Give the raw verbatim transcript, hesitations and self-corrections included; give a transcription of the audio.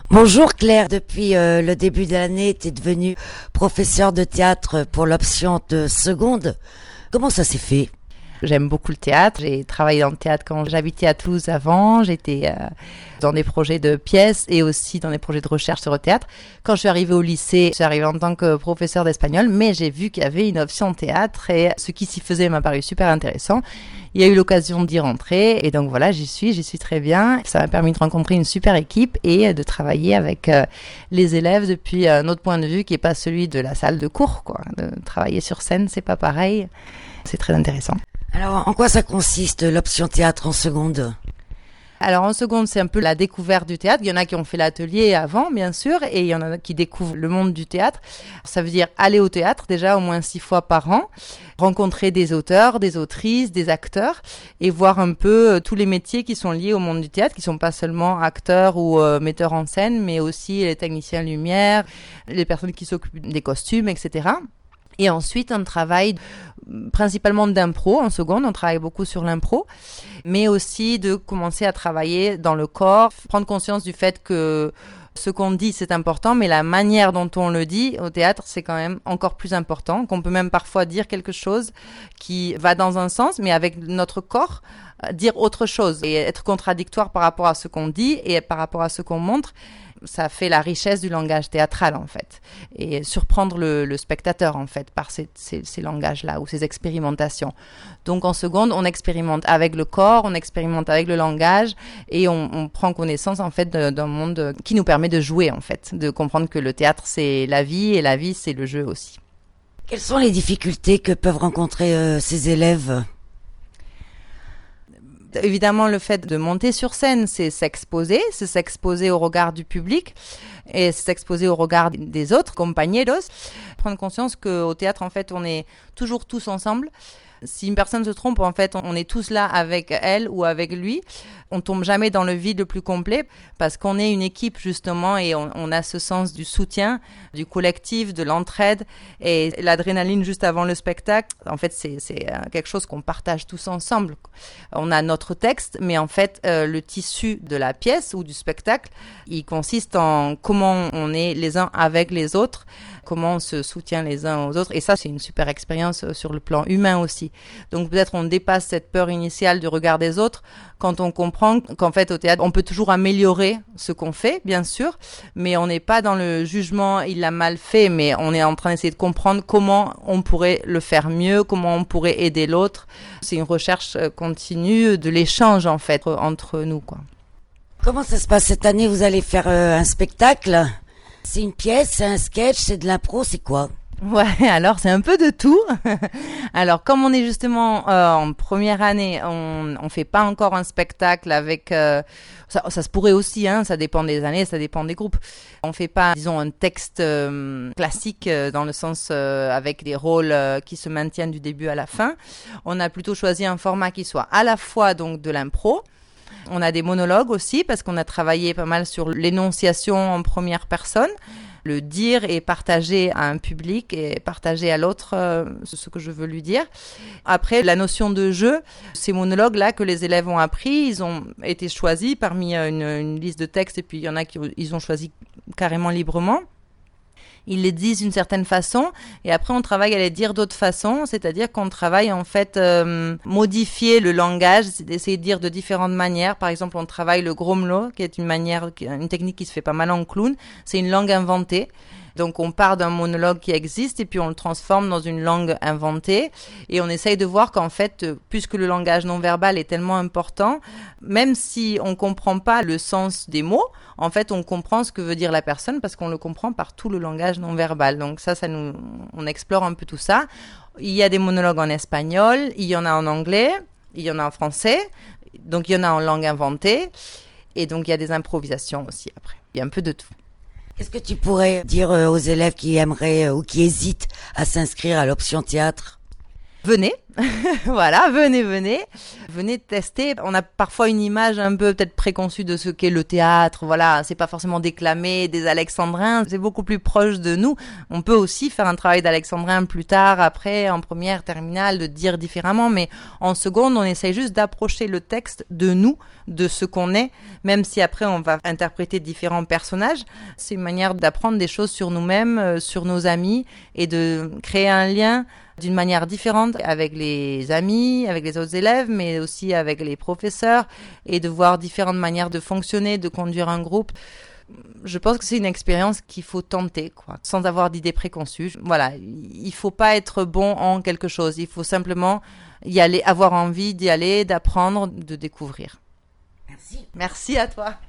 Bonjour Claire, depuis euh, le début de l'année, tu es devenue professeure de théâtre pour l'option de seconde. Comment ça s'est fait ? J'aime beaucoup le théâtre. J'ai travaillé dans le théâtre quand j'habitais à Toulouse avant. J'étais euh, dans des projets de pièces et aussi dans des projets de recherche sur le théâtre. Quand je suis arrivée au lycée, je suis arrivée en tant que professeure d'espagnol, mais j'ai vu qu'il y avait une option théâtre et ce qui s'y faisait m'a paru super intéressant. Il y a eu l'occasion d'y rentrer et donc voilà, j'y suis, j'y suis très bien. Ça m'a permis de rencontrer une super équipe et de travailler avec euh, les élèves depuis un autre point de vue qui n'est pas celui de la salle de cours, quoi. De travailler sur scène, c'est pas pareil. C'est très intéressant. Alors, en quoi ça consiste l'option théâtre en seconde ? Alors en seconde, c'est un peu la découverte du théâtre. Il y en a qui ont fait l'atelier avant, bien sûr, et il y en a qui découvrent le monde du théâtre. Ça veut dire aller au théâtre déjà au moins six fois par an, rencontrer des auteurs, des autrices, des acteurs, et voir un peu euh, tous les métiers qui sont liés au monde du théâtre, qui sont pas seulement acteurs ou euh, metteurs en scène, mais aussi les techniciens lumière, les personnes qui s'occupent des costumes, et cetera. Et ensuite, on travaille principalement d'impro en seconde, on travaille beaucoup sur l'impro, mais aussi de commencer à travailler dans le corps, prendre conscience du fait que ce qu'on dit, c'est important, mais la manière dont on le dit au théâtre, c'est quand même encore plus important, qu'on peut même parfois dire quelque chose qui va dans un sens, mais avec notre corps, dire autre chose et être contradictoire par rapport à ce qu'on dit et par rapport à ce qu'on montre. Ça fait la richesse du langage théâtral, en fait, et surprendre le, le spectateur, en fait, par ces, ces, ces langages-là ou ces expérimentations. Donc, en seconde, on expérimente avec le corps, on expérimente avec le langage, et on, on prend connaissance, en fait, de, d'un monde qui nous permet de jouer, en fait, de comprendre que le théâtre, c'est la vie, et la vie, c'est le jeu aussi. Quelles sont les difficultés que peuvent rencontrer euh, ces élèves ? Évidemment, le fait de monter sur scène, c'est s'exposer, c'est s'exposer au regard du public et s'exposer au regard des autres, compañeros. Prendre conscience qu'au théâtre, en fait, on est toujours tous ensemble. Si une personne se trompe, en fait, on est tous là avec elle ou avec lui. On tombe jamais dans le vide le plus complet parce qu'on est une équipe, justement, et on, on a ce sens du soutien, du collectif, de l'entraide et l'adrénaline juste avant le spectacle. En fait, c'est, c'est quelque chose qu'on partage tous ensemble. On a notre texte, mais en fait, euh, le tissu de la pièce ou du spectacle, il consiste en comment on est les uns avec les autres, comment on se soutient les uns aux autres. Et ça, c'est une super expérience sur le plan humain aussi. Donc peut-être on dépasse cette peur initiale du regard des autres quand on comprend qu'en fait au théâtre, on peut toujours améliorer ce qu'on fait, bien sûr, mais on n'est pas dans le jugement, il l'a mal fait, mais on est en train d'essayer de comprendre comment on pourrait le faire mieux, comment on pourrait aider l'autre. C'est une recherche continue de l'échange, en fait, entre nous, quoi. Comment ça se passe cette année ? Vous allez faire euh, un spectacle ? C'est une pièce, c'est un sketch, c'est de l'impro, c'est quoi ? Ouais, alors c'est un peu de tout. Alors comme on est justement euh, en première année, on on fait pas encore un spectacle avec euh, ça, ça se pourrait aussi, hein, ça dépend des années, ça dépend des groupes. On fait pas, disons, un texte euh, classique euh, dans le sens euh, avec des rôles euh, qui se maintiennent du début à la fin. On a plutôt choisi un format qui soit à la fois donc de l'impro. On a des monologues aussi parce qu'on a travaillé pas mal sur l'énonciation en première personne. Le dire et partager à un public et partager à l'autre euh, ce que je veux lui dire. Après, la notion de jeu, ces monologues-là que les élèves ont appris, ils ont été choisis parmi une, une liste de textes et puis il y en a qui ils ont choisi carrément librement. Ils les disent d'une certaine façon et après on travaille à les dire d'autres façons, c'est-à-dire qu'on travaille en fait euh, modifier le langage, c'est d'essayer de dire de différentes manières. Par exemple, on travaille le gromlo, qui est une manière, une technique qui se fait pas mal en clown. C'est une langue inventée. Donc on part d'un monologue qui existe et puis on le transforme dans une langue inventée et on essaye de voir qu'en fait, puisque le langage non verbal est tellement important, même si on comprend pas le sens des mots, en fait on comprend ce que veut dire la personne parce qu'on le comprend par tout le langage non verbal. Donc ça, ça nous, on explore un peu tout ça. Il y a des monologues en espagnol, il y en a en anglais, il y en a en français, donc il y en a en langue inventée et donc il y a des improvisations aussi après. Il y a un peu de tout. Qu'est-ce que tu pourrais dire aux élèves qui aimeraient ou qui hésitent à s'inscrire à l'option théâtre ? Venez, Voilà, venez, venez, venez tester. On a parfois une image un peu peut-être préconçue de ce qu'est le théâtre. Voilà, c'est pas forcément déclamé, des alexandrins, c'est beaucoup plus proche de nous. On peut aussi faire un travail d'alexandrin plus tard, après, en première, terminale, de dire différemment, mais en seconde, on essaye juste d'approcher le texte de nous, de ce qu'on est, même si après on va interpréter différents personnages. C'est une manière d'apprendre des choses sur nous-mêmes, euh, sur nos amis, et de créer un lien d'une manière différente avec les amis, avec les autres élèves, mais aussi avec les professeurs, et de voir différentes manières de fonctionner, de conduire un groupe. Je pense que c'est une expérience qu'il faut tenter, quoi, sans avoir d'idées préconçues. Voilà, il faut pas être bon en quelque chose, il faut simplement y aller, avoir envie d'y aller, d'apprendre, de découvrir. Merci. Merci à toi.